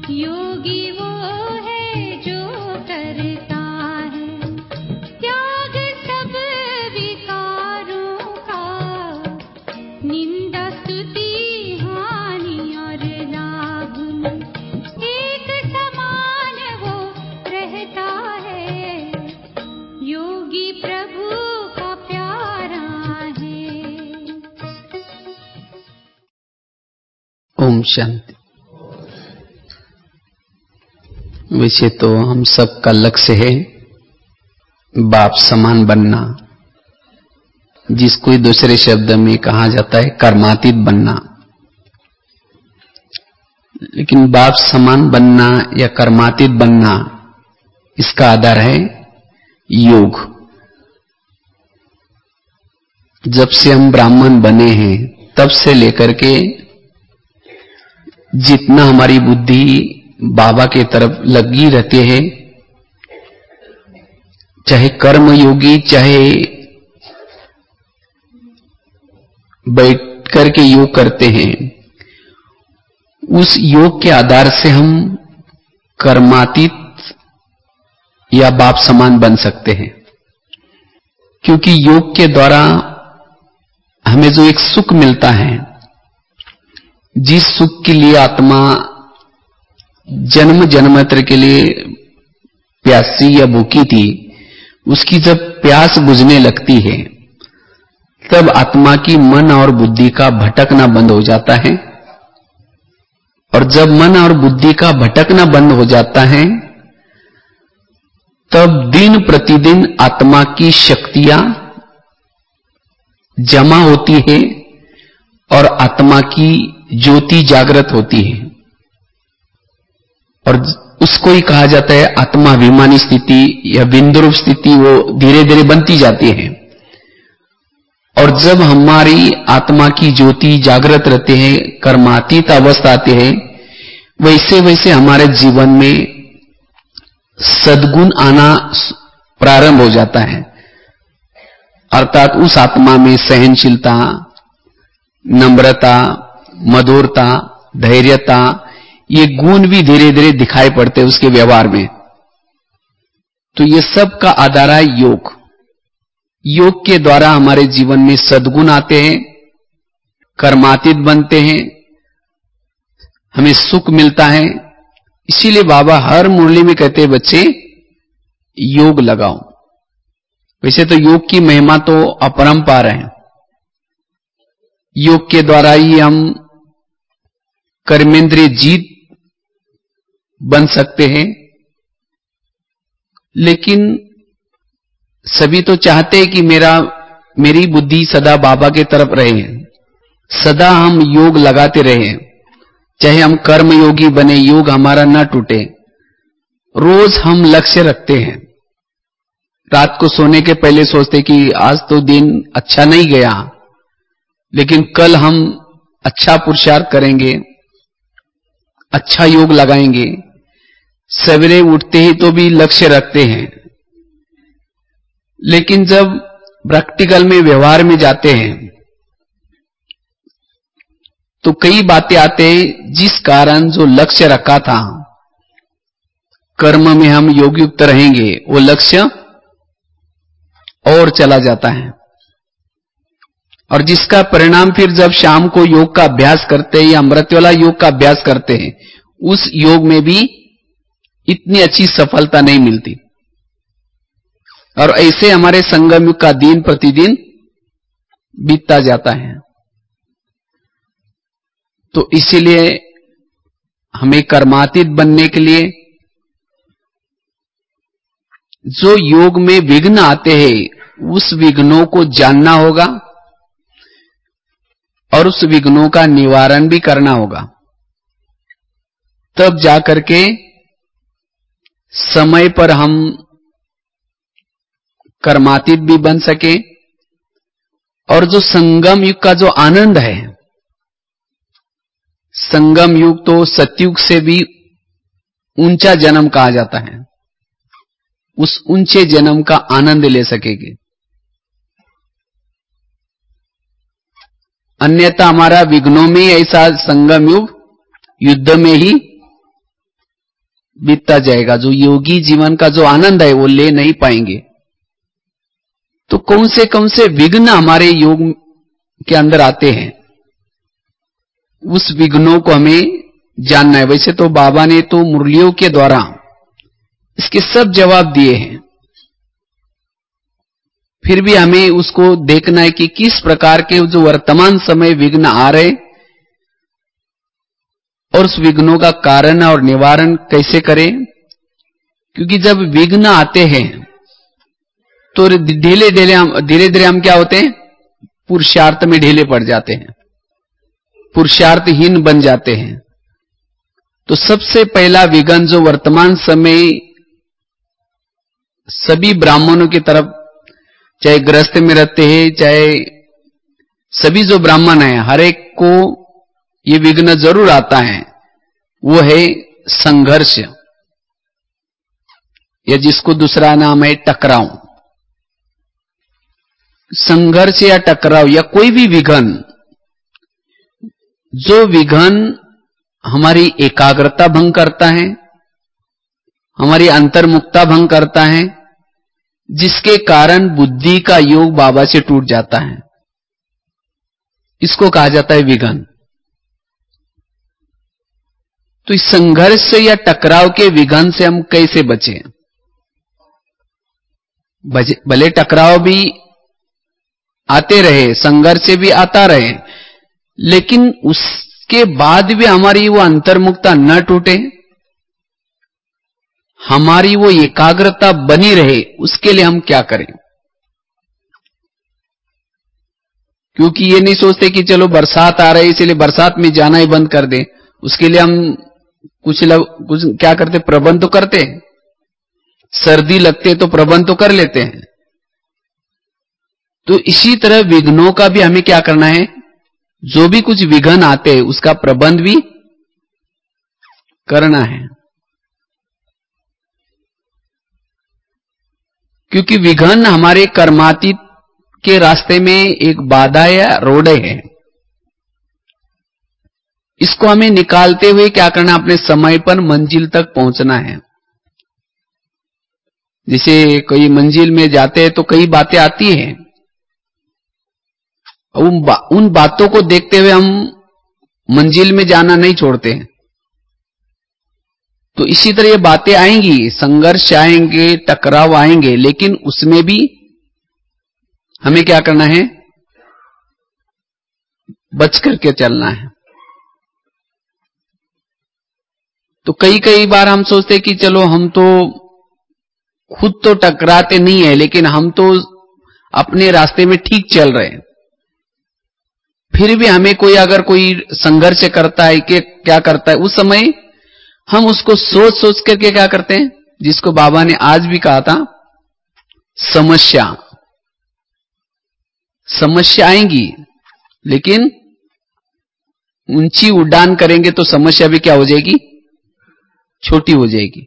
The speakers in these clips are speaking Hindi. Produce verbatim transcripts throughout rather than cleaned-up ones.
योगी वो है जो करता है त्याग सब विकारों का, निंदा स्तुति हानि और लाभ में एक समान वो रहता है। योगी प्रभु का प्यारा है। ओम शांति। वैसे तो हम सब का लक्ष्य है बाप समान बनना, जिसको दूसरे शब्द में कहा जाता है कर्मातीत बनना। लेकिन बाप समान बनना या कर्मातीत बनना, इसका आधार है योग। जब से हम ब्राह्मण बने हैं तब से लेकर के जितना हमारी बुद्धि बाबा के तरफ लगी रहती है, चाहे कर्म योगी चाहे बैठ करके योग करते हैं, उस योग के आधार से हम कर्मातीत या बाप समान बन सकते हैं। क्योंकि योग के द्वारा हमें जो एक सुख मिलता है, जिस सुख के लिए आत्मा जन्म जन्मांतर के लिए प्यासी या भूखी थी, उसकी जब प्यास बुझने लगती है तब आत्मा की मन और बुद्धि का भटकना बंद हो जाता है। और जब मन और बुद्धि का भटकना बंद हो जाता है तब दिन प्रतिदिन आत्मा की शक्तियां जमा होती है और आत्मा की ज्योति जागृत होती है। और उसको ही कहा जाता है आत्माभिमानी स्थिति या बिंदुरूप स्थिति, वो धीरे धीरे बनती जाती है। और जब हमारी आत्मा की ज्योति जागृत रहते हैं, कर्मातीत अवस्था आती है, वैसे वैसे हमारे जीवन में सद्गुण आना प्रारंभ हो जाता है। अर्थात उस आत्मा में सहनशीलता, नम्रता, मधुरता, धैर्यता, ये गुण भी धीरे धीरे दिखाई पड़ते हैं उसके व्यवहार में। तो ये सब का आधार है योग। योग के द्वारा हमारे जीवन में सद्गुण आते हैं, कर्मातीत बनते हैं, हमें सुख मिलता है। इसीलिए बाबा हर मुरली में कहते हैं बच्चे योग लगाओ। वैसे तो योग की महिमा तो अपरंपार है। योग के द्वारा ही हम कर्मेंद्रिय जीत बन सकते हैं। लेकिन सभी तो चाहते हैं कि मेरा मेरी बुद्धि सदा बाबा के तरफ रहे, सदा हम योग लगाते रहे, चाहे हम कर्म योगी बने, योग हमारा न टूटे। रोज हम लक्ष्य रखते हैं, रात को सोने के पहले सोचते कि आज तो दिन अच्छा नहीं गया, लेकिन कल हम अच्छा पुरुषार्थ करेंगे, अच्छा योग लगाएंगे। सवेरे उठते ही तो भी लक्ष्य रखते हैं, लेकिन जब प्रैक्टिकल में व्यवहार में जाते हैं तो कई बातें आते हैं जिस कारण जो लक्ष्य रखा था कर्म में हम योग युक्त रहेंगे, वो लक्ष्य और चला जाता है। और जिसका परिणाम फिर जब शाम को योग का अभ्यास करते हैं या अमृत वाला योग का अभ्यास करते हैं, उस योग में भी इतनी अच्छी सफलता नहीं मिलती। और ऐसे हमारे संगम युग का दिन प्रतिदिन बीतता जाता है। तो इसीलिए हमें कर्मातीत बनने के लिए जो योग में विघ्न आते हैं, उस विघ्नों को जानना होगा और उस विघ्नों का निवारण भी करना होगा। तब जाकर के समय पर हम कर्मातीत भी बन सके। और जो संगम युग का जो आनंद है, संगम युग तो सतयुग से भी ऊंचा जन्म कहा जाता है, उस ऊंचे जन्म का आनंद ले सकेंगे। अन्यथा हमारा विघ्नों में ऐसा संगम युग युद्ध में ही बीतता जाएगा, जो योगी जीवन का जो आनंद है वो ले नहीं पाएंगे। तो कौन से कौन से विघ्न हमारे योग के अंदर आते हैं, उस विघ्नों को हमें जानना है। वैसे तो बाबा ने तो मुरलियों के द्वारा इसके सब जवाब दिए हैं, फिर भी हमें उसको देखना है कि किस प्रकार के जो वर्तमान समय विघ्न आ रहे और उस विघ्नों का कारण और निवारण कैसे करें। क्योंकि जब विघ्न आते हैं तो ढीले ढीले हम धीरे धीरे हम क्या होते हैं, पुरुषार्थ में ढीले पड़ जाते हैं, पुरुषार्थहीन बन जाते हैं। तो सबसे पहला विघ्न जो वर्तमान समय सभी ब्राह्मणों की तरफ, चाहे गृहस्थ में रहते हैं चाहे सभी जो ब्राह्मण हैं, हर एक को ये विघ्न जरूर आता है, वो है संघर्ष, या जिसको दूसरा नाम है टकराव। संघर्ष या टकराव या कोई भी विघ्न, जो विघ्न हमारी एकाग्रता भंग करता है, हमारी अंतर्मुखता भंग करता है, जिसके कारण बुद्धि का योग बाबा से टूट जाता है, इसको कहा जाता है विघ्न। तो इस संघर्ष से या टकराव के विघ्न से हम कैसे बचें? भले टकराव भी आते रहे, संघर्ष से भी आता रहे, लेकिन उसके बाद भी हमारी वो अंतर्मुखता न टूटे, हमारी वो एकाग्रता बनी रहे, उसके लिए हम क्या करें? क्योंकि ये नहीं सोचते कि चलो बरसात आ रही है इसलिए बरसात में जाना ही बंद कर दें, उसके लिए हम कुछ लग, कुछ क्या करते, प्रबंध तो करते हैं। सर्दी लगते तो प्रबंध तो कर लेते हैं। तो इसी तरह विघ्नों का भी हमें क्या करना है, जो भी कुछ विघ्न आते हैं उसका प्रबंध भी करना है। क्योंकि विघ्न हमारे कर्मातीत के रास्ते में एक बाधा या रोड़े है, इसको हमें निकालते हुए क्या करना, अपने समय पर मंजिल तक पहुंचना है। जैसे कोई मंजिल में जाते हैं तो कई बातें आती हैं, उन, बा, उन बातों को देखते हुए हम मंजिल में जाना नहीं छोड़ते हैं। तो इसी तरह ये बातें आएंगी, संघर्ष आएंगे, टकराव आएंगे, लेकिन उसमें भी हमें क्या करना है, बच करके चलना है। तो कई कई बार हम सोचते कि चलो हम तो खुद तो टकराते नहीं है, लेकिन हम तो अपने रास्ते में ठीक चल रहे हैं, फिर भी हमें कोई अगर कोई संघर्ष करता है कि क्या करता है, उस समय हम उसको सोच सोच करके क्या करते हैं, जिसको बाबा ने आज भी कहा था, समस्या समस्या आएंगी, लेकिन ऊंची उड़ान करेंगे तो समस्या भी क्या हो जाएगी, छोटी हो जाएगी।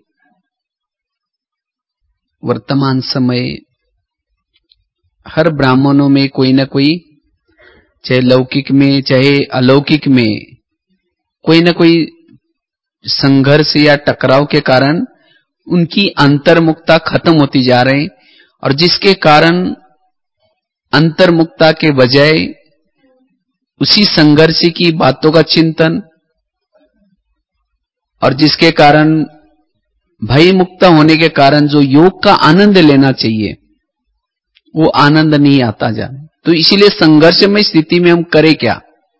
वर्तमान समय हर ब्राह्मणों में कोई ना कोई, चाहे लौकिक में चाहे अलौकिक में, कोई ना कोई संघर्ष या टकराव के कारण उनकी अंतर्मुखता खत्म होती जा रही, और जिसके कारण अंतर्मुखता के बजाय उसी संघर्ष की बातों का चिंतन, और जिसके कारण भय मुक्त होने के कारण जो योग का आनंद लेना चाहिए वो आनंद नहीं आता जाए। तो इसीलिए संघर्ष में स्थिति में हम करें क्या,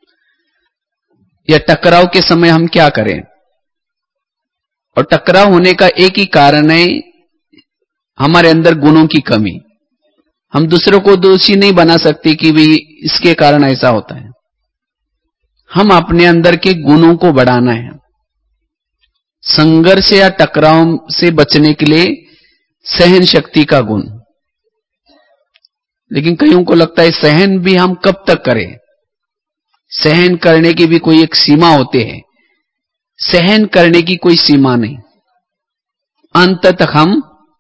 या टकराव के समय हम क्या करें। और टकराव होने का एक ही कारण है, हमारे अंदर गुणों की कमी। हम दूसरों को दोषी नहीं बना सकते कि भाई इसके कारण ऐसा होता है, हम अपने अंदर के गुणों को बढ़ाना है। संघर्ष या टकराव से बचने के लिए सहन शक्ति का गुण, लेकिन कईयों को लगता है सहन भी हम कब तक करें, सहन करने की भी कोई एक सीमा होती है। सहन करने की कोई सीमा नहीं, अंत तक हम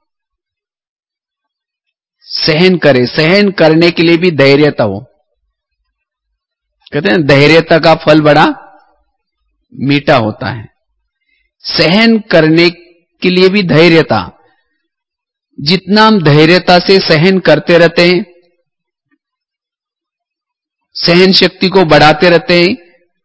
सहन करें। सहन करने के लिए भी धैर्यता हो, कहते हैं धैर्यता का फल बड़ा मीठा होता है। सहन करने के लिए भी धैर्यता। जितना हम धैर्यता से सहन करते रहते हैं, सहन शक्ति को बढ़ाते रहते हैं,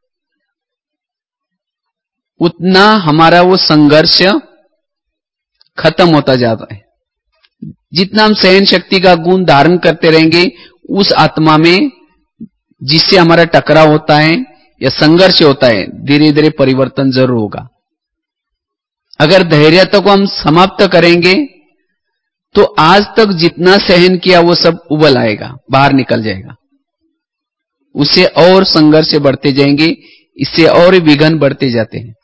उतना हमारा वो संघर्ष खत्म होता जाता है। जितना हम सहन शक्ति का गुण धारण करते रहेंगे, उस आत्मा में जिससे हमारा टकराव होता है या संघर्ष होता है, धीरे धीरे परिवर्तन जरूर होगा। अगर धैर्यता को हम समाप्त करेंगे तो आज तक जितना सहन किया वो सब उबल आएगा, बाहर निकल जाएगा। उससे और संघर्ष बढ़ते जाएंगे, इससे और विघ्न बढ़ते जाते हैं।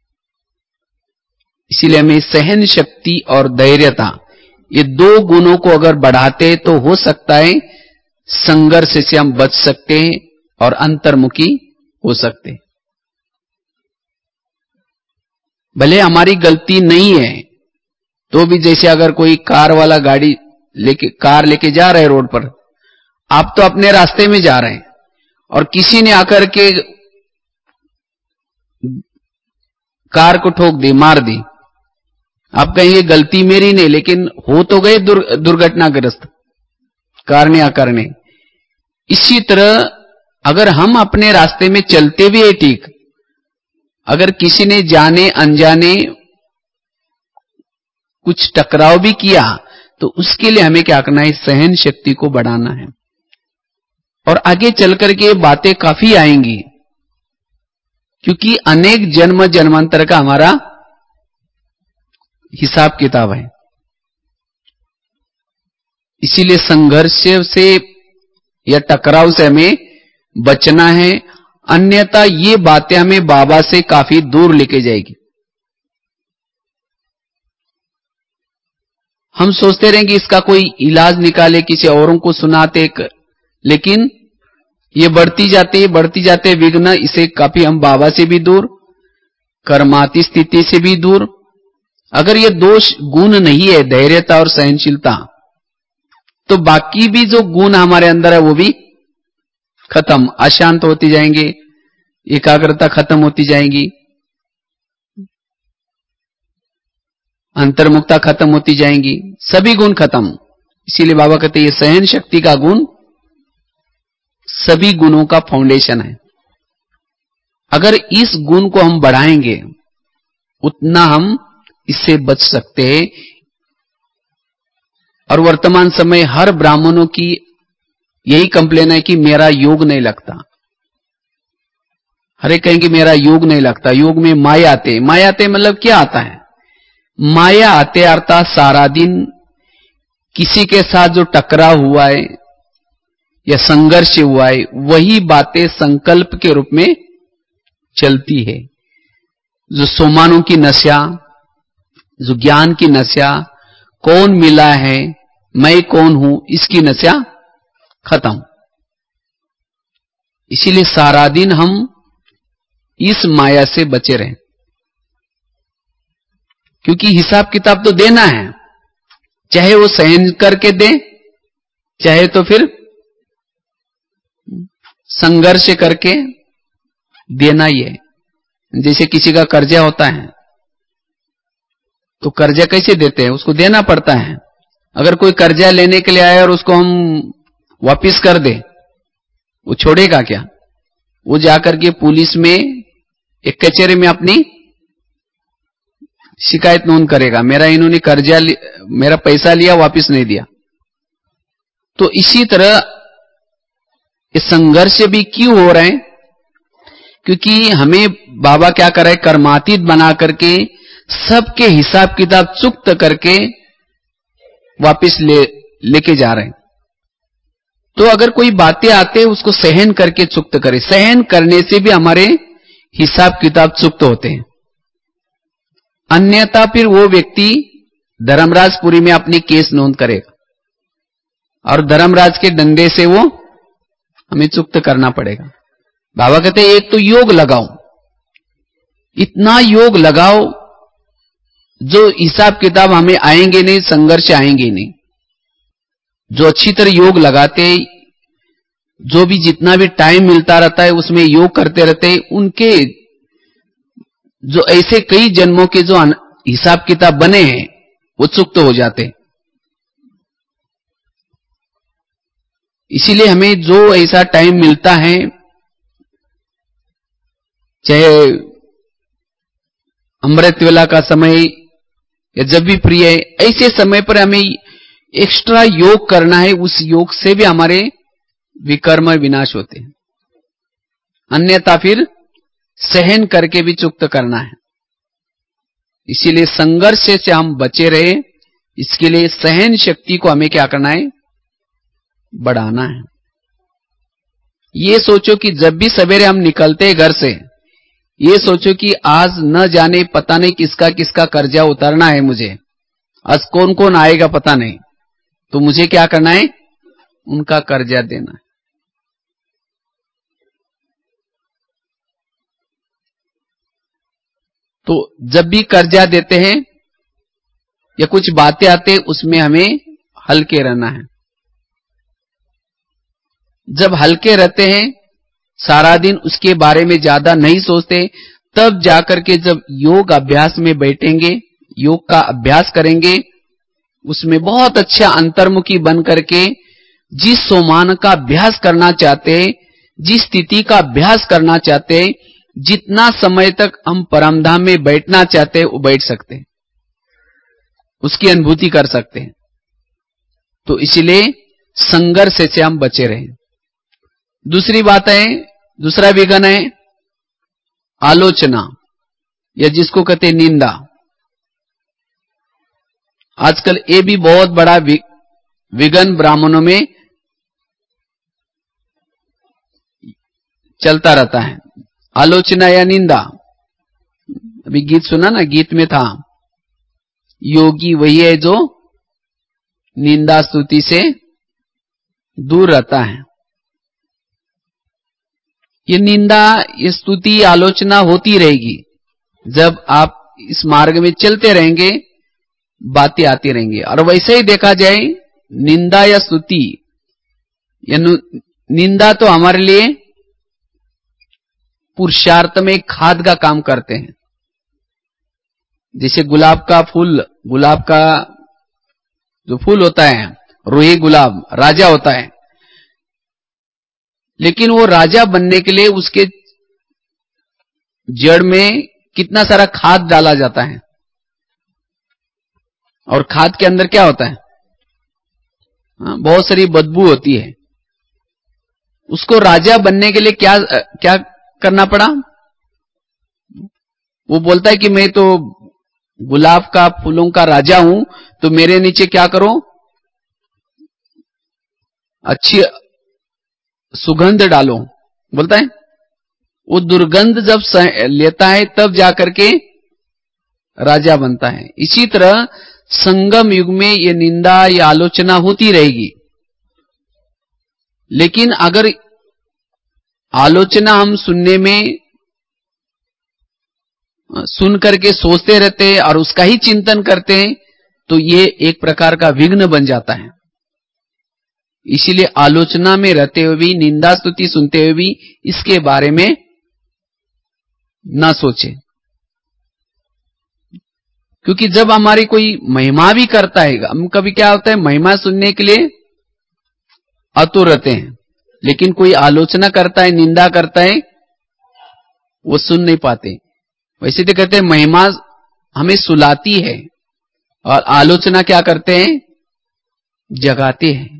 इसीलिए हमें सहन शक्ति और धैर्यता, ये दो गुणों को अगर बढ़ाते तो हो सकता है संघर्ष से हम बच सकते हैं और अंतर्मुखी हो सकते हैं। भले हमारी गलती नहीं है तो भी, जैसे अगर कोई कार वाला गाड़ी लेके कार लेके जा रहे रोड पर, आप तो अपने रास्ते में जा रहे हैं और किसी ने आकर के कार को ठोक दी, मार दी, आप कहेंगे गलती मेरी नहीं, लेकिन हो तो गए दुर, दुर्घटनाग्रस्त कार ने आकर ने। इसी तरह अगर हम अपने रास्ते में चलते भी है ठीक, अगर किसी ने जाने अनजाने कुछ टकराव भी किया तो उसके लिए हमें क्या करना है, सहन शक्ति को बढ़ाना है। और आगे चलकर के बातें काफी आएंगी, क्योंकि अनेक जन्म जन्मांतर का हमारा हिसाब किताब है। इसीलिए संघर्ष से या टकराव से हमें बचना है, अन्यथा ये बातें हमें बाबा से काफी दूर लेके जाएगी। हम सोचते रहेंगे इसका कोई इलाज निकाले, किसी औरों को सुनाते, लेकिन ये बढ़ती जाती है बढ़ती जाते विघ्न, इसे काफी हम बाबा से भी दूर, कर्माती स्थिति से भी दूर। अगर ये दोष गुण नहीं है, धैर्यता और सहनशीलता, तो बाकी भी जो गुण हमारे अंदर है वो भी खत्म, अशांत होती जाएंगे, एकाग्रता खत्म होती जाएगी, अंतर्मुखता खत्म होती जाएंगी, सभी गुण खत्म। इसीलिए बाबा कहते हैं ये सहन शक्ति का गुण सभी गुणों का फाउंडेशन है। अगर इस गुण को हम बढ़ाएंगे उतना हम इससे बच सकते हैं। और वर्तमान समय हर ब्राह्मणों की यही कंप्लेन है कि मेरा योग नहीं लगता। हर एक कहेंगे मेरा योग नहीं लगता, योग में माया आते। माया आते मतलब क्या आता है? माया आते अर्थात सारा दिन किसी के साथ जो टकराव हुआ है या संघर्ष हुआ है, वही बातें संकल्प के रूप में चलती है। जो सोमानों की नशा, जो ज्ञान की नशा, कौन मिला है, मैं कौन हूं, इसकी नशा खत्म। इसीलिए सारा दिन हम इस माया से बचे रहें, क्योंकि हिसाब किताब तो देना है, चाहे वो सहन करके दे, चाहे तो फिर संघर्ष करके देना ही है। जैसे किसी का कर्जा होता है तो कर्जा कैसे देते हैं? उसको देना पड़ता है। अगर कोई कर्जा लेने के लिए आए और उसको हम वापिस कर दे, वो छोड़ेगा क्या? वो जाकर के पुलिस में, एक कचहरी में अपनी शिकायत नोंद करेगा, मेरा इन्होंने कर्जा, मेरा पैसा लिया वापिस नहीं दिया। तो इसी तरह ये संघर्ष भी क्यों हो रहे हैं? क्योंकि हमें बाबा क्या कर रहे हैं, कर्मातीत बना करके सबके हिसाब किताब चुक्त करके वापिस ले लेके जा रहे हैं। तो अगर कोई बातें आते उसको सहन करके चुक्त करे। सहन करने से भी हमारे हिसाब किताब चुक्त होते हैं। अन्यथा फिर वो व्यक्ति धर्मराजपुरी में अपनी केस नोंद करेगा और धर्मराज के डंडे से वो हमें चुक्त करना पड़ेगा। बाबा कहते हैं एक तो योग लगाओ, इतना योग लगाओ जो हिसाब किताब हमें आएंगे नहीं, संघर्ष आएंगे नहीं। जो अच्छी तरह योग लगाते, जो भी जितना भी टाइम मिलता रहता है उसमें योग करते रहते, उनके जो ऐसे कई जन्मों के जो हिसाब किताब बने हैं उत्सुक तो हो जाते। इसीलिए हमें जो ऐसा टाइम मिलता है, चाहे अमृत वेला का समय या जब भी प्रिय है, ऐसे समय पर हमें एक्स्ट्रा योग करना है। उस योग से भी हमारे विकर्म विनाश होते हैं, अन्यथा फिर सहन करके भी चुक्त करना है। इसीलिए संघर्ष से हम बचे रहे, इसके लिए सहन शक्ति को हमें क्या करना है, बढ़ाना है। ये सोचो कि जब भी सवेरे हम निकलते हैं घर से, ये सोचो कि आज न जाने पता नहीं किसका किसका कर्जा उतारना है मुझे, आज कौन कौन आएगा पता नहीं, तो मुझे क्या करना है, उनका कर्जा देना है। तो जब भी कर्जा देते हैं या कुछ बातें आते हैं, उसमें हमें हल्के रहना है। जब हल्के रहते हैं, सारा दिन उसके बारे में ज्यादा नहीं सोचते, तब जाकर के जब योग अभ्यास में बैठेंगे, योग का अभ्यास करेंगे, उसमें बहुत अच्छा अंतर्मुखी बन करके जिस सोमान का अभ्यास करना चाहते हैं, जिस स्थिति का अभ्यास करना चाहते हैं, जितना समय तक हम परमधाम में बैठना चाहते हैं वो बैठ सकते हैं, उसकी अनुभूति कर सकते हैं। तो इसलिए संघर्ष से हम बचे रहें। दूसरी बात है, दूसरा विघन है आलोचना, या जिसको कहते हैं निंदा। आजकल ये भी बहुत बड़ा विघन ब्राह्मणों में चलता रहता है, आलोचना या निंदा। अभी गीत सुना ना, गीत में था, योगी वही है जो निंदा स्तुति से दूर रहता है। ये निंदा, ये स्तुति, आलोचना होती रहेगी। जब आप इस मार्ग में चलते रहेंगे, बातें आती रहेंगी। और वैसे ही देखा जाए, निंदा या स्तुति, या निंदा तो हमारे लिए पुरुषार्थ में खाद का काम करते हैं। जैसे गुलाब का फूल, गुलाब का जो फूल होता है, रूही गुलाब राजा होता है, लेकिन वो राजा बनने के लिए उसके जड़ में कितना सारा खाद डाला जाता है, और खाद के अंदर क्या होता है, हाँ, बहुत सारी बदबू होती है। उसको राजा बनने के लिए क्या क्या करना पड़ा? वो बोलता है कि मैं तो गुलाब का फूलों का राजा हूं, तो मेरे नीचे क्या करो, अच्छी सुगंध डालो, बोलता है। वो दुर्गंध जब लेता है तब जाकर के राजा बनता है। इसी तरह संगम युग में ये निंदा या आलोचना होती रहेगी, लेकिन अगर आलोचना हम सुनने में सुन करके सोचते रहते हैं और उसका ही चिंतन करते हैं, तो ये एक प्रकार का विघ्न बन जाता है। इसीलिए आलोचना में रहते हुए भी, निंदा स्तुति सुनते हुए भी इसके बारे में ना सोचे। क्योंकि जब हमारी कोई महिमा भी करता है, हम कभी क्या होता है, महिमा सुनने के लिए आतुर रहते हैं, लेकिन कोई आलोचना करता है, निंदा करता है, वो सुन नहीं पाते। वैसे तो कहते हैं महिमा हमें सुलाती है, और आलोचना क्या करते हैं, जगाते हैं।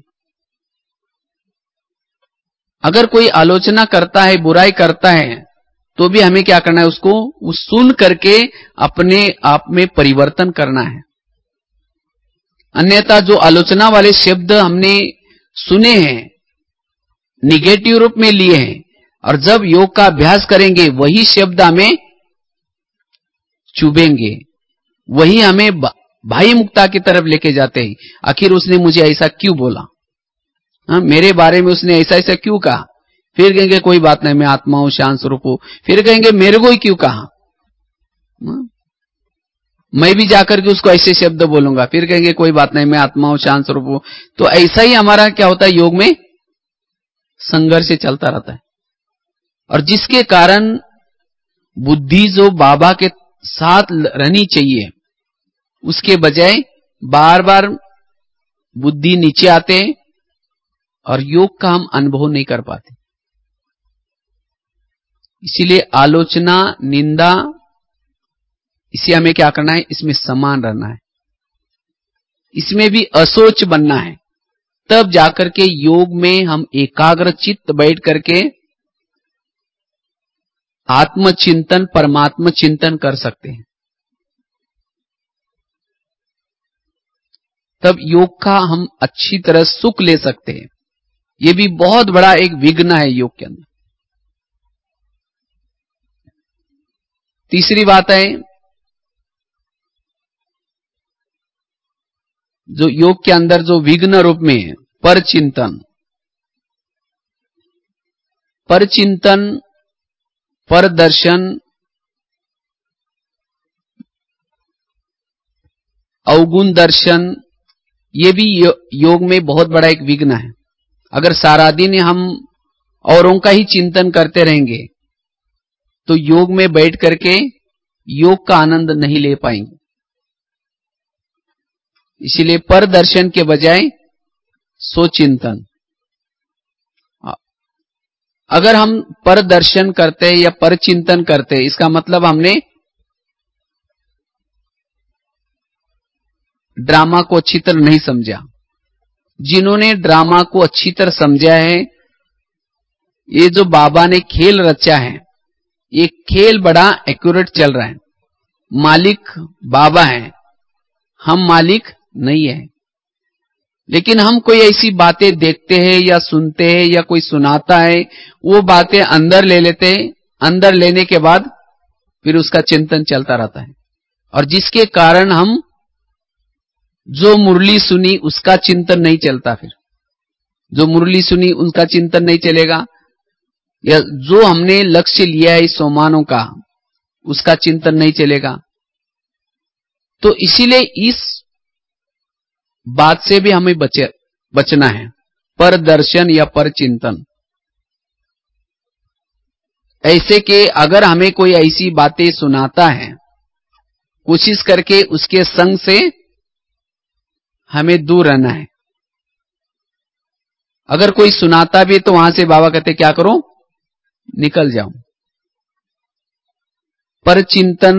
अगर कोई आलोचना करता है, बुराई करता है, तो भी हमें क्या करना है, उसको उस सुन करके अपने आप में परिवर्तन करना है। अन्यथा जो आलोचना वाले शब्द हमने सुने हैं, निगेटिव रूप में लिए हैं, और जब योग का अभ्यास करेंगे वही शब्द हमें चुभेंगे, वही हमें भाई मुक्ता की तरफ लेके जाते हैं। आखिर उसने मुझे ऐसा क्यों बोला, हाँ, मेरे बारे में उसने ऐसा ऐसा क्यों कहा? फिर कहेंगे कोई बात नहीं, मैं आत्मा हूं, शांत स्वरूप हूं। फिर कहेंगे मेरे को ही क्यों कहा, हाँ? मैं भी जाकर के उसको ऐसे शब्द बोलूंगा। फिर कहेंगे कोई बात नहीं, मैं आत्मा हूं, शांत स्वरूप हूं। तो ऐसा ही हमारा क्या होता है, योग में संघर्ष से चलता रहता है, और जिसके कारण बुद्धि जो बाबा के साथ रहनी चाहिए, उसके बजाय बार बार बुद्धि नीचे आते हैं और योग का हम अनुभव नहीं कर पाते। इसीलिए आलोचना, निंदा, इसे हमें क्या करना है, इसमें समान रहना है, इसमें भी असोच बनना है। तब जाकर के योग में हम एकाग्र चित्त बैठ करके आत्मचिंतन, परमात्मा चिंतन कर सकते हैं। तब योग का हम अच्छी तरह सुख ले सकते हैं। ये भी बहुत बड़ा एक विघ्न है योग के अंदर। तीसरी बात है, जो योग के अंदर जो विघ्न रूप में है, परचिंतन। परचिंतन, परदर्शन, अवगुण दर्शन, ये भी योग में बहुत बड़ा एक विघ्न है। अगर सारा दिन हम औरों का ही चिंतन करते रहेंगे तो योग में बैठ करके योग का आनंद नहीं ले पाएंगे। इसीलिए परदर्शन के बजाय सोचिंतन। अगर हम परदर्शन करते या परचिंतन करते, इसका मतलब हमने ड्रामा को अच्छी तरह नहीं समझा। जिन्होंने ड्रामा को अच्छी तरह समझा है, ये जो बाबा ने खेल रचा है, ये खेल बड़ा एक्यूरेट चल रहा है। मालिक बाबा है, हम मालिक नहीं है। लेकिन हम कोई ऐसी बातें देखते हैं या सुनते हैं या कोई सुनाता है, वो बातें अंदर ले लेते हैं। अंदर लेने के बाद फिर उसका चिंतन चलता रहता है, और जिसके कारण हम जो मुरली सुनी उसका चिंतन नहीं चलता। फिर जो मुरली सुनी उनका चिंतन नहीं चलेगा, या जो हमने लक्ष्य लिया है इस सोमानों का, उसका चिंतन नहीं चलेगा। तो इसीलिए इस बात से भी हमें बचे बचना है, परदर्शन या परचिंतन। ऐसे कि अगर हमें कोई ऐसी बातें सुनाता है, कोशिश करके उसके संग से हमें दूर रहना है। अगर कोई सुनाता भी तो वहां से बाबा कहते क्या करो, निकल जाओ। परचिंतन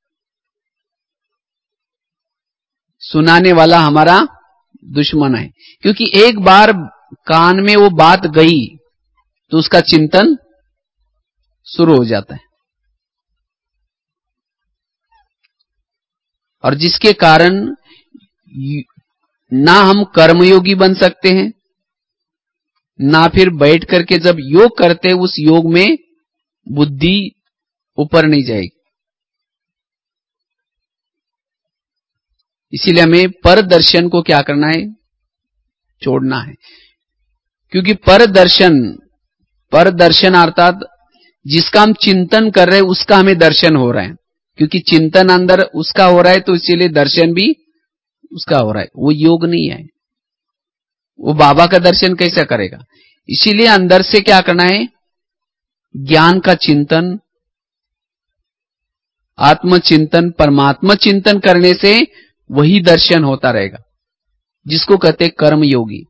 सुनाने वाला हमारा दुश्मन है, क्योंकि एक बार कान में वो बात गई तो उसका चिंतन शुरू हो जाता है, और जिसके कारण ना हम कर्मयोगी बन सकते हैं, ना फिर बैठ करके जब योग करते उस योग में बुद्धि ऊपर नहीं जाएगी। इसीलिए हमें परदर्शन को क्या करना है, छोड़ना है। क्योंकि परदर्शन, परदर्शन अर्थात जिसका हम चिंतन कर रहे हैं उसका हमें दर्शन हो रहा है। क्योंकि चिंतन अंदर उसका हो रहा है तो इसीलिए दर्शन भी उसका हो रहा है। वो योग नहीं है, वो बाबा का दर्शन कैसा करेगा। इसीलिए अंदर से क्या करना है, ज्ञान का चिंतन, आत्मचिंतन, परमात्मा चिंतन करने से वही दर्शन होता रहेगा, जिसको कहते हैं कर्म योगी।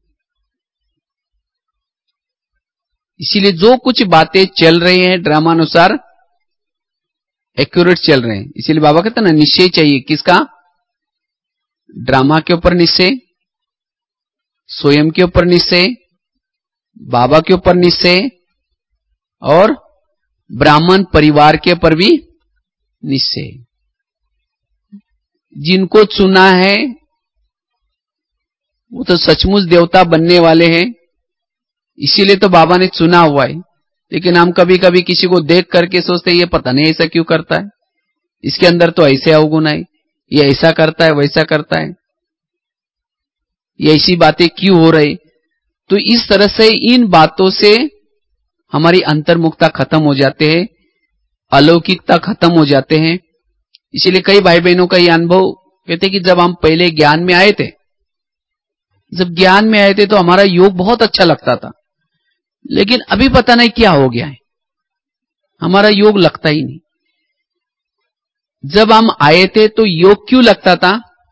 इसीलिए जो कुछ बातें चल रही हैं ड्रामानुसार एक्यूरेट चल रहे हैं। इसीलिए बाबा कहते हैं ना, निश्चय चाहिए। किसका? ड्रामा के ऊपर निश्चय, स्वयं के ऊपर निश्चय, बाबा के ऊपर निश्चय, और ब्राह्मण परिवार के ऊपर भी निश्चय। जिनको चुना है वो तो सचमुच देवता बनने वाले हैं, इसीलिए तो बाबा ने चुना हुआ है। लेकिन हम कभी कभी किसी को देख करके सोचते हैं ये पता नहीं ऐसा क्यों करता है, इसके अंदर तो ऐसे अवगुण है, ये ऐसा करता है वैसा करता है, ये ऐसी बातें क्यों हो रही। तो इस तरह से इन बातों से हमारी अंतर्मुखता खत्म हो जाते हैं, अलौकिकता खत्म हो जाते हैं। इसीलिए कई भाई बहनों का यह अनुभव कहते कि जब हम पहले ज्ञान में आए थे, जब ज्ञान में आए थे तो हमारा योग बहुत अच्छा लगता था, लेकिन अभी पता नहीं क्या हो गया है, हमारा योग लगता ही नहीं। जब हम आए थे तो योग क्यों लगता था,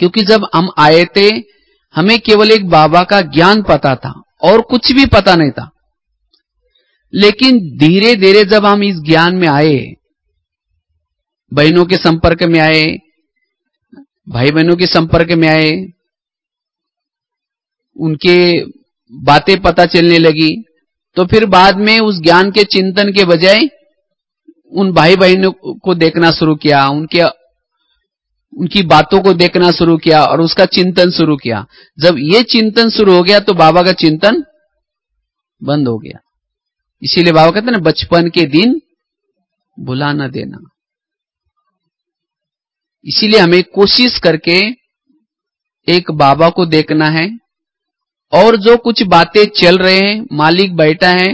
क्योंकि जब हम आए थे हमें केवल एक बाबा का ज्ञान पता था और कुछ भी पता नहीं था। लेकिन धीरे धीरे जब हम इस ज्ञान में आए, बहनों के संपर्क में आए, भाई बहनों के संपर्क में आए, उनके बातें पता चलने लगी, तो फिर बाद में उस ज्ञान के चिंतन के बजाय उन भाई बहनों को देखना शुरू किया, उनके उनकी बातों को देखना शुरू किया और उसका चिंतन शुरू किया। जब ये चिंतन शुरू हो गया तो बाबा का चिंतन बंद हो गया। इसीलिए बाबा कहते हैं ना, बचपन के दिन भुला न देना। इसीलिए हमें कोशिश करके एक बाबा को देखना है, और जो कुछ बातें चल रहे हैं, मालिक बैठा है,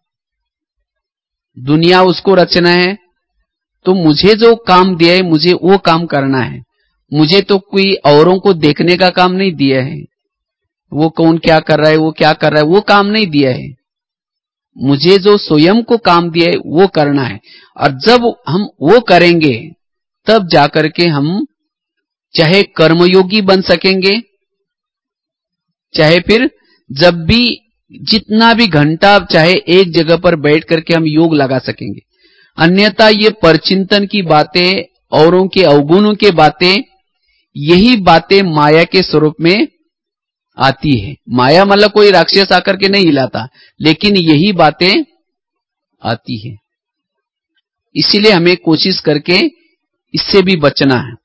दुनिया उसको रचना है, तो मुझे जो काम दिया है मुझे वो काम करना है। मुझे तो कोई औरों को देखने का काम नहीं दिया है, वो कौन क्या कर रहा है, वो क्या कर रहा है, वो काम नहीं दिया है। मुझे जो स्वयं को काम दिया है वो करना है। और जब हम वो करेंगे तब जाकर के हम चाहे कर्मयोगी बन सकेंगे, चाहे फिर जब भी जितना भी घंटा चाहे एक जगह पर बैठ करके हम योग लगा सकेंगे। अन्यथा ये परचिंतन की बातें, औरों के अवगुणों के बातें, यही बातें माया के स्वरूप में आती है। माया मतलब कोई राक्षस आकर के नहीं हिलाता, लेकिन यही बातें आती है। इसीलिए हमें कोशिश करके इससे भी बचना है,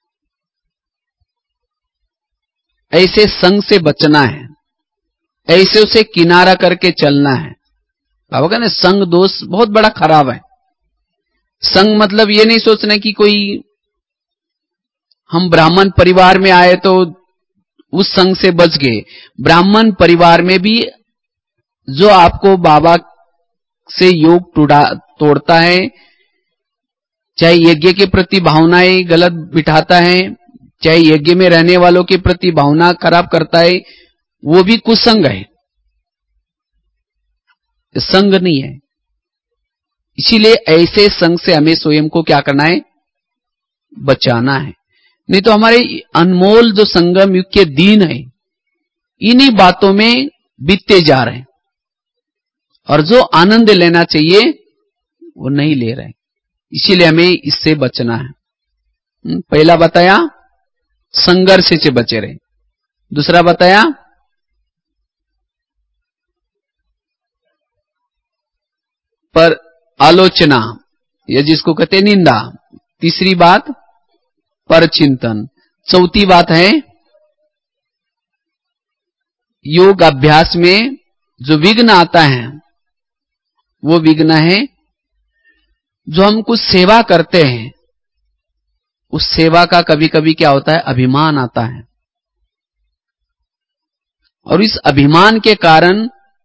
ऐसे संग से बचना है, ऐसे उसे किनारा करके चलना है। बाबा कहते हैं संग दोष बहुत बड़ा खराब है। संग मतलब ये नहीं सोचना कि कोई हम ब्राह्मण परिवार में आए तो उस संग से बच गए। ब्राह्मण परिवार में भी जो आपको बाबा से योग तोड़ता है, चाहे यज्ञ के प्रति भावनाएं गलत बिठाता है, चाहे यज्ञ में रहने वालों के प्रति भावना खराब करता है, वो भी कुसंग है, संग नहीं है। इसीलिए ऐसे संग से हमें स्वयं को क्या करना है, बचाना है। नहीं तो हमारे अनमोल जो संगम युग के दिन है, इन्हीं बातों में बीतते जा रहे हैं, और जो आनंद लेना चाहिए वो नहीं ले रहे। इसीलिए हमें इससे बचना है। पहला बताया संघर्ष से बचे रहे, दूसरा बताया पर आलोचना, या जिसको कहते हैं निंदा, तीसरी बात पर चिंतन, चौथी बात है योग अभ्यास में जो विघ्न आता है वो विघ्न है जो हम कुछ सेवा करते हैं, उस सेवा का कभी कभी क्या होता है, अभिमान आता है। और इस अभिमान के कारण,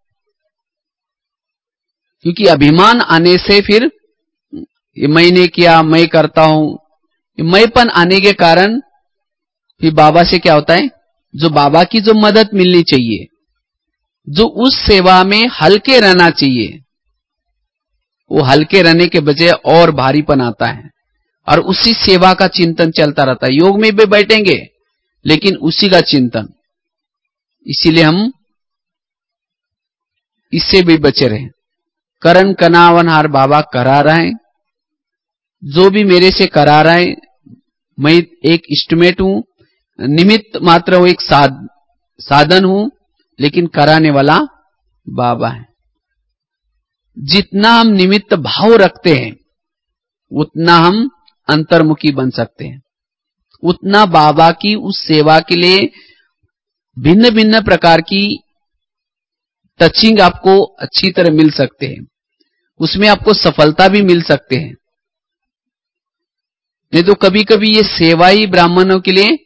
क्योंकि अभिमान आने से फिर ये मैंने किया, मैं करता हूं, मैंपन आने के कारण फिर बाबा से क्या होता है, जो बाबा की जो मदद मिलनी चाहिए, जो उस सेवा में हल्के रहना चाहिए, वो हल्के रहने के बजाय और भारीपन आता है, और उसी सेवा का चिंतन चलता रहता है। योग में भी बैठेंगे लेकिन उसी का चिंतन। इसीलिए हम इससे भी बचे रहे। करण कनावनहार बाबा करा रहे हैं, जो भी मेरे से करा रहा है, मैं एक इंस्ट्रूमेंट हूं, निमित्त मात्र हूं, एक साध, साधन हूं, लेकिन कराने वाला बाबा है। जितना हम निमित्त भाव रखते हैं उतना हम अंतर्मुखी बन सकते हैं, उतना बाबा की उस सेवा के लिए भिन्न भिन्न प्रकार की टचिंग आपको अच्छी तरह मिल सकते हैं, उसमें आपको सफलता भी मिल सकते हैं। नहीं तो कभी कभी ये सेवा ही ब्राह्मणों के लिए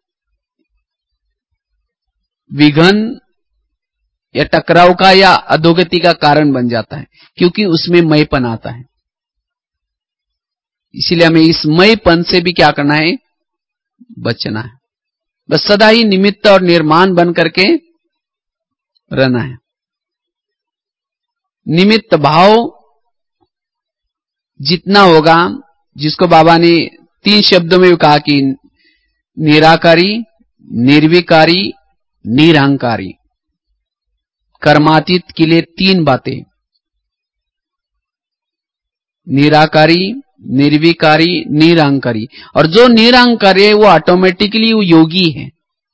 विघन या टकराव का या अधोगति का कारण बन जाता है, क्योंकि उसमें मैपन आता है। इसीलिए हमें इस मैपन से भी क्या करना है, बचना है। बस सदा ही निमित्त और निर्माण बन करके रहना है। निमित्त भाव जितना होगा, जिसको बाबा ने तीन शब्दों में कहा कि निराकारी, निर्विकारी, निरहंकारी। कर्मातीत के लिए तीन बातें, निराकारी, निर्विकारी, निरहंकारी। और जो निरहंकारी है वो ऑटोमेटिकली वो योगी है,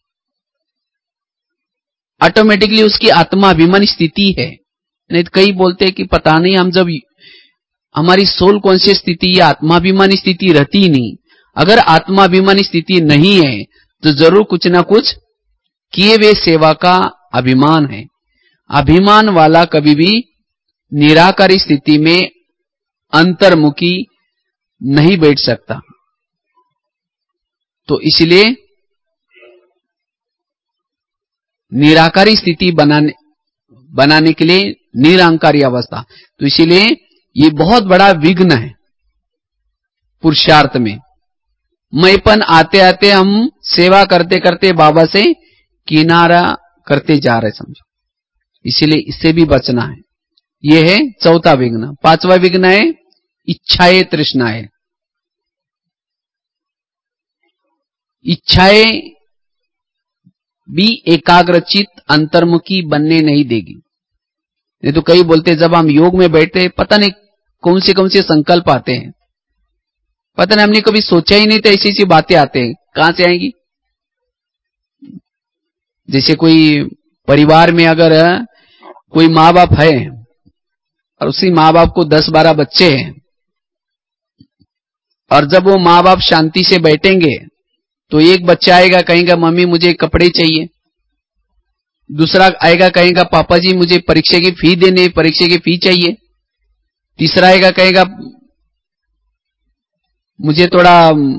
ऑटोमेटिकली उसकी आत्माभिमानी स्थिति है। नहीं तो कई बोलते हैं कि पता नहीं, हम जब हमारी सोल कॉन्शियस स्थिति या आत्माभिमानी स्थिति रहती ही नहीं। अगर आत्माभिमानी स्थिति नहीं है तो जरूर कुछ ना कुछ किए हुए सेवा का अभिमान है। अभिमान वाला कभी भी निराकारी स्थिति में अंतर्मुखी नहीं बैठ सकता। तो इसलिए निराकारी स्थिति बनाने बनाने के लिए निरहंकारी अवस्था, तो इसीलिए ये बहुत बड़ा विघ्न है पुरुषार्थ में। मैंपन आते आते हम सेवा करते करते बाबा से किनारा करते जा रहे समझो, इसीलिए इससे भी बचना है। यह है चौथा विघ्न। पांचवा विघ्न है इच्छाएं तृष्णाएं। इच्छाएं भी एकाग्रचित अंतर्मुखी बनने नहीं देगी। नहीं तो कई बोलते जब हम योग में बैठे पता नहीं कौन से कौन से संकल्प आते हैं, पता नहीं हमने कभी सोचा ही नहीं था ऐसी ऐसी बातें आते हैं, कहां से आएंगी। जैसे कोई परिवार में अगर कोई माँ बाप है और उसी माँ बाप को दस बारह बच्चे हैं, और जब वो माँ बाप शांति से बैठेंगे तो एक बच्चा आएगा कहेगा मम्मी मुझे कपड़े चाहिए, दूसरा आएगा कहेगा पापा जी मुझे परीक्षा की फी देने, परीक्षा की फी चाहिए, तीसरा आएगा कहेगा मुझे थोड़ा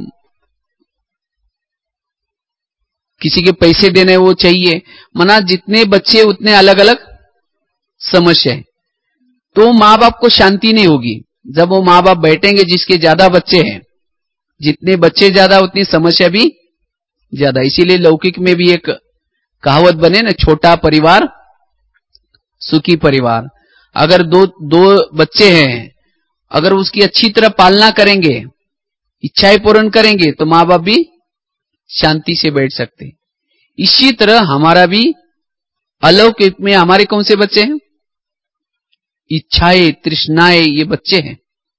किसी के पैसे देने वो चाहिए। मना जितने बच्चे उतने अलग अलग समस्या है, तो माँ बाप को शांति नहीं होगी। जब वो माँ बाप बैठेंगे जिसके ज्यादा बच्चे हैं, जितने बच्चे ज्यादा उतनी समस्या भी ज्यादा। इसीलिए लौकिक में भी एक कहावत बने ना, छोटा परिवार सुखी परिवार। अगर दो दो बच्चे हैं, अगर उसकी अच्छी तरह पालना करेंगे, इच्छाएं पूर्ण करेंगे, तो माँ बाप भी शांति से बैठ सकते। इसी तरह हमारा भी अलौकिक में हमारे कौन से बच्चे हैं? इच्छाएं तृष्णाएं, ये बच्चे हैं।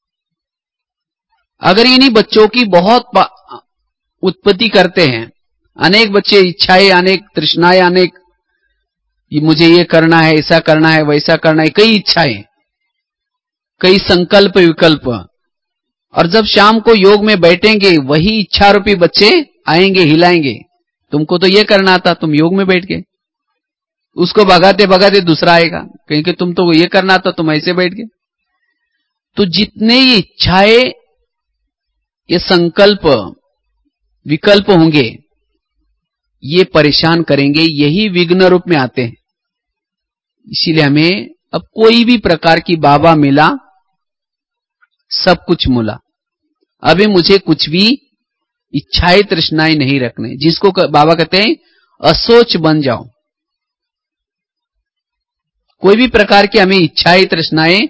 अगर इन्हीं बच्चों की बहुत उत्पत्ति करते हैं, अनेक बच्चे इच्छाएं, अनेक तृष्णाएं, अनेक ये मुझे ये करना है, ऐसा करना है, वैसा करना है, कई इच्छाएं, कई संकल्प विकल्प, और जब शाम को योग में बैठेंगे वही इच्छा रूपी बच्चे आएंगे, हिलाएंगे, तुमको तो ये करना था, तुम योग में बैठ गए। उसको भगाते भगाते दूसरा आएगा कहेंगे तुम तो ये करना था, तुम ऐसे बैठ गए। तो जितने ये इच्छाएं, ये संकल्प विकल्प होंगे, ये परेशान करेंगे, यही विघ्न रूप में आते हैं। इसीलिए हमें अब कोई भी प्रकार की बाबा मिला सब कुछ मुला, अभी मुझे कुछ भी इच्छाएं तृष्णाएं नहीं रखने। जिसको बाबा कहते हैं असोच बन जाओ। कोई भी प्रकार की हमें इच्छाएं तृष्णाएं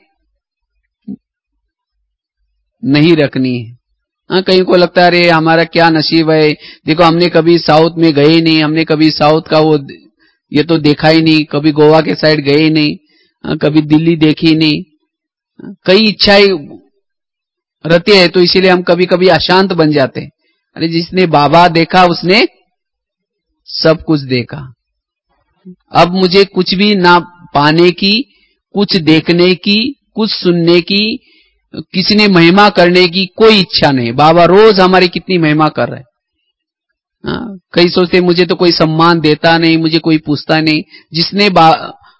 नहीं रखनी है। हाँ, कहीं को लगता है अरे हमारा क्या नसीब है, देखो हमने कभी साउथ में गए नहीं, हमने कभी साउथ का वो ये तो देखा ही नहीं, कभी गोवा के साइड गए ही नहीं, हाँ, कभी दिल्ली देखी नहीं, हाँ, कई इच्छाएं रहती है, तो इसीलिए हम कभी कभी अशांत बन जाते हैं। अरे जिसने बाबा देखा उसने सब कुछ देखा। अब मुझे कुछ भी ना पाने की, कुछ देखने की, कुछ सुनने की, किसी ने महिमा करने की कोई इच्छा नहीं। बाबा रोज हमारी कितनी महिमा कर रहे हैं। कई सोचते मुझे तो कोई सम्मान देता नहीं, मुझे कोई पूछता नहीं। जिसने बा,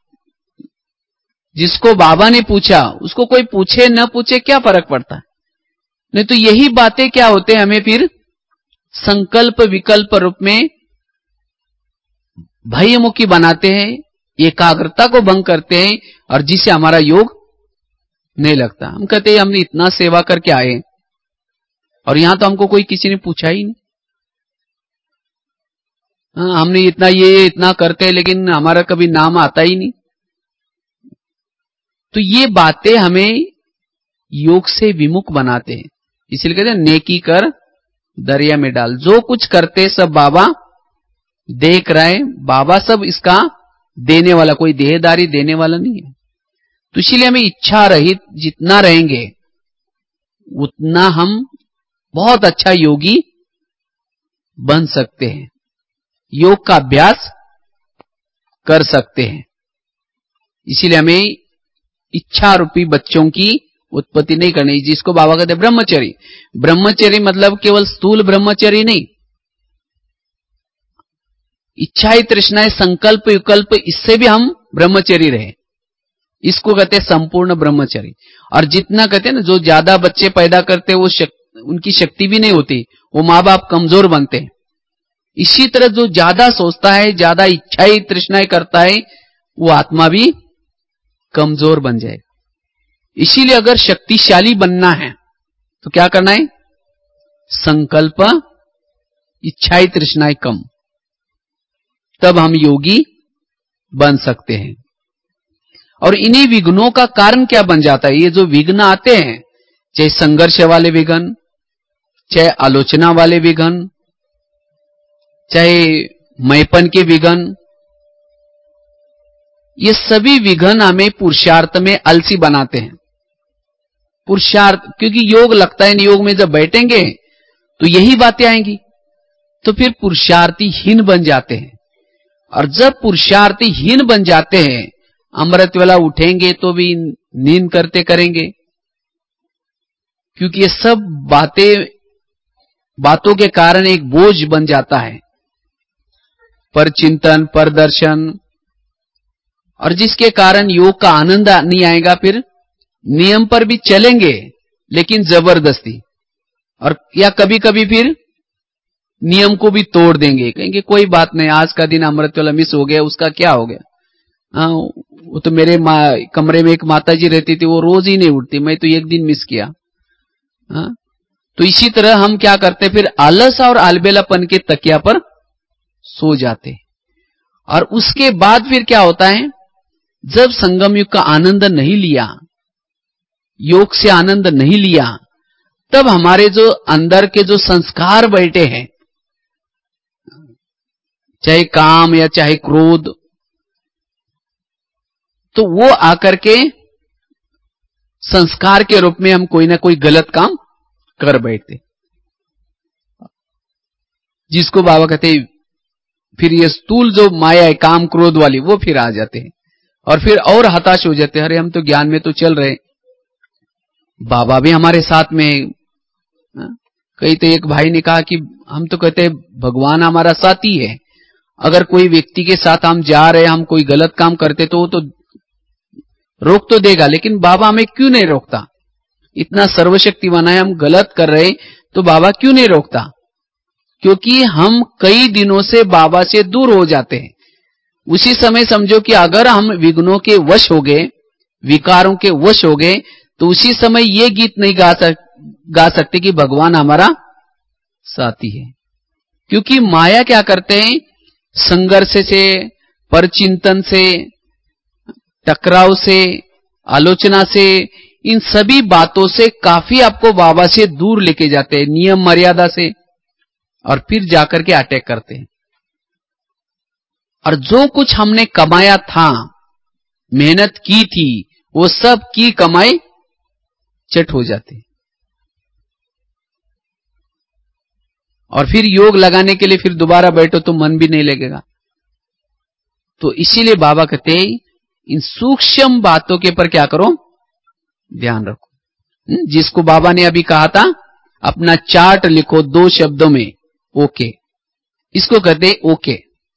जिसको बाबा ने पूछा उसको कोई पूछे न पूछे क्या फर्क पड़ता है। नहीं तो यही बातें क्या होते हैं, हमें फिर संकल्प विकल्प रूप में भयमुखी बनाते हैं, एकाग्रता को भंग करते हैं, और जिससे हमारा योग नहीं लगता। हम कहते हैं हमने इतना सेवा करके आए और यहां तो हमको कोई किसी ने पूछा ही नहीं। हाँ, हमने इतना ये इतना करते हैं लेकिन हमारा कभी नाम आता ही नहीं। तो ये बातें हमें योग से विमुख बनाते हैं। इसलिए कहते हैं नेकी कर दरिया में डाल। जो कुछ करते सब बाबा देख रहा है, बाबा सब इसका देने वाला, कोई देहदारी देने वाला नहीं है। तो इसीलिए हमें इच्छा रहित जितना रहेंगे उतना हम बहुत अच्छा योगी बन सकते हैं, योग का अभ्यास कर सकते हैं। इसीलिए हमें इच्छा रूपी बच्चों की उत्पत्ति नहीं करनी, जिसको बाबा कहते हैं ब्रह्मचर्य। ब्रह्मचर्य मतलब केवल स्थूल ब्रह्मचर्य नहीं, इच्छाएं तृष्णाएं संकल्प विकल्प, इससे भी हम ब्रह्मचर्य रहे, इसको कहते हैं संपूर्ण ब्रह्मचर्य। और जितना कहते हैं ना, जो ज्यादा बच्चे पैदा करते हैं वो शक, उनकी शक्ति भी नहीं होती, वो माँ बाप कमजोर बनते हैं। इसी तरह जो ज्यादा सोचता है, ज्यादा इच्छाएं तृष्णाएं करता है, वो आत्मा भी कमजोर बन जाएगा। इसीलिए अगर शक्तिशाली बनना है तो क्या करना है? संकल्प इच्छाएं तृष्णाएं कम, तब हम योगी बन सकते हैं। और इन्हीं विघ्नों का कारण क्या बन जाता है? ये जो विघ्न आते हैं, चाहे संघर्ष वाले विघ्न, चाहे आलोचना वाले विघ्न, चाहे मैपन के विघ्न, ये सभी विघ्न हमें पुरुषार्थ में आलसी बनाते हैं। पुरुषार्थ, क्योंकि योग लगता है, योग में जब बैठेंगे तो यही बातें आएंगी, तो फिर पुरुषार्थी हीन बन जाते हैं। और जब पुरुषार्थी हीन बन जाते हैं, अमृत वेला उठेंगे तो भी नींद करते करेंगे, क्योंकि ये सब बातें बातों के कारण एक बोझ बन जाता है, पर चिंतन, पर दर्शन, और जिसके कारण योग का आनंद नहीं आएगा। फिर नियम पर भी चलेंगे लेकिन जबरदस्ती, और या कभी कभी फिर नियम को भी तोड़ देंगे, कहेंगे कोई बात नहीं, आज का दिन अमृत वाला मिस हो गया, उसका क्या हो गया। हाँ, वो तो मेरे कमरे में एक माता जी रहती थी, वो रोज ही नहीं उठती, मैं तो एक दिन मिस किया। हाँ, तो इसी तरह हम क्या करते, फिर आलस और आलबेलापन के तकिया पर सो जाते। और उसके बाद फिर क्या होता है, जब संगम युग का आनंद नहीं लिया, योग से आनंद नहीं लिया, तब हमारे जो अंदर के जो संस्कार बैठे हैं, चाहे काम या चाहे क्रोध, तो वो आकर के संस्कार के रूप में हम कोई ना कोई गलत काम कर बैठते, जिसको बाबा कहते फिर ये स्थूल जो माया है, काम क्रोध वाली, वो फिर आ जाते हैं और फिर और हताश हो जाते हैं। अरे हम तो ज्ञान में तो चल रहे, बाबा भी हमारे साथ में। कई तो एक भाई ने कहा कि हम तो कहते हैं भगवान हमारा साथी है, अगर कोई व्यक्ति के साथ हम जा रहे, हम कोई गलत काम करते तो वो तो रोक तो देगा, लेकिन बाबा हमें क्यों नहीं रोकता? इतना सर्वशक्तिमान है, हम गलत कर रहे तो बाबा क्यों नहीं रोकता? क्योंकि हम कई दिनों से बाबा से दूर हो जाते हैं। उसी समय समझो कि अगर हम विघ्नों के वश हो गए, विकारों के वश हो गए, तो उसी समय ये गीत नहीं गा सक गा सकते कि भगवान हमारा साथी है। क्योंकि माया क्या करते हैं, संघर्ष से, परचिंतन से, टकराव से, आलोचना से, इन सभी बातों से काफी आपको बाबा से दूर लेके जाते हैं, नियम मर्यादा से, और फिर जाकर के अटैक करते हैं। और जो कुछ हमने कमाया था, मेहनत की थी, वो सब की कमाई चट हो जाती। और फिर योग लगाने के लिए फिर दोबारा बैठो तो मन भी नहीं लगेगा। तो इसीलिए बाबा कहते हैं इन सूक्ष्म बातों के पर क्या करो, ध्यान रखो। जिसको बाबा ने अभी कहा था, अपना चार्ट लिखो दो शब्दों में, ओके। इसको कहते ओके।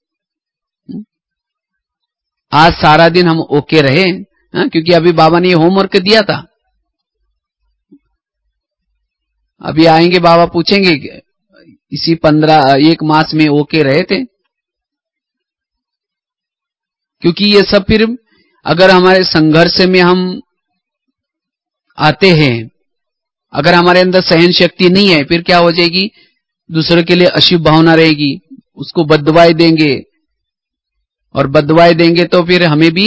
आज सारा दिन हम ओके रहे, हा? क्योंकि अभी बाबा ने होमवर्क दिया था। अभी आएंगे बाबा पूछेंगे इसी पंद्रह एक मास में ओके रहे थे? क्योंकि ये सब फिर अगर हमारे संघर्ष में हम आते हैं, अगर हमारे अंदर सहन शक्ति नहीं है, फिर क्या हो जाएगी, दूसरे के लिए अशुभ भावना रहेगी, उसको बददुआएं देंगे, और बददुआएं देंगे तो फिर हमें भी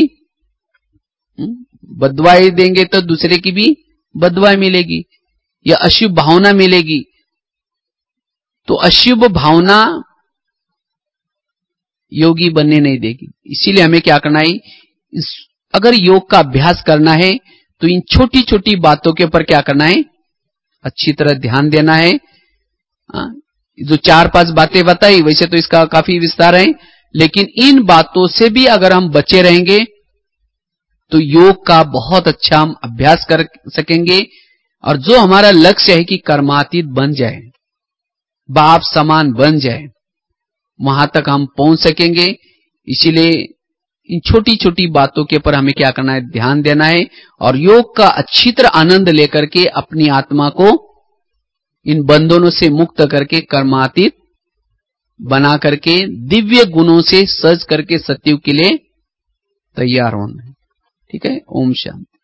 बददुआएं देंगे तो दूसरे की भी बददुआएं मिलेगी, या अशुभ भावना मिलेगी। तो अशुभ भावना योगी बनने नहीं देगी। इसीलिए हमें क्या करना है, इस, अगर योग का अभ्यास करना है तो इन छोटी छोटी बातों के ऊपर क्या करना है, अच्छी तरह ध्यान देना है। आ, जो चार पांच बातें बताई वैसे तो इसका काफी विस्तार है, लेकिन इन बातों से भी अगर हम बचे रहेंगे तो योग का बहुत अच्छा हम अभ्यास कर सकेंगे। और जो हमारा लक्ष्य है कि कर्मातीत बन जाए, बाप समान बन जाए, वहां तक हम पहुंच सकेंगे। इसीलिए इन छोटी छोटी बातों के ऊपर हमें क्या करना है, ध्यान देना है और योग का अच्छी तरह आनंद लेकर के अपनी आत्मा को इन बंधनों से मुक्त करके कर्मातीत बना करके दिव्य गुणों से सज करके सत्युग के लिए तैयार होना है। ठीक है। ओम शांति।